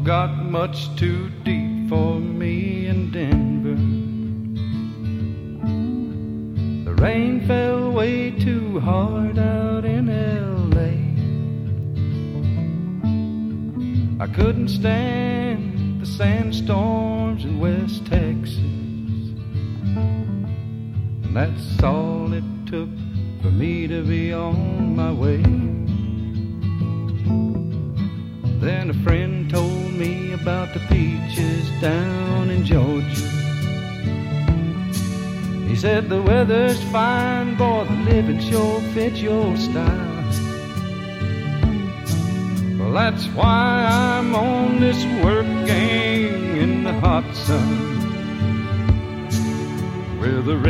got much too deep for me in Denver. The rain fell way too hard out in L.A. I couldn't stand the sandstorms in West Texas, and that's all it took for me to be on my way. Then a friend told me about the peaches down in Georgia. He said the weather's fine, boy, the living sure fits your style. Well, that's why I'm on this working in the hot sun with a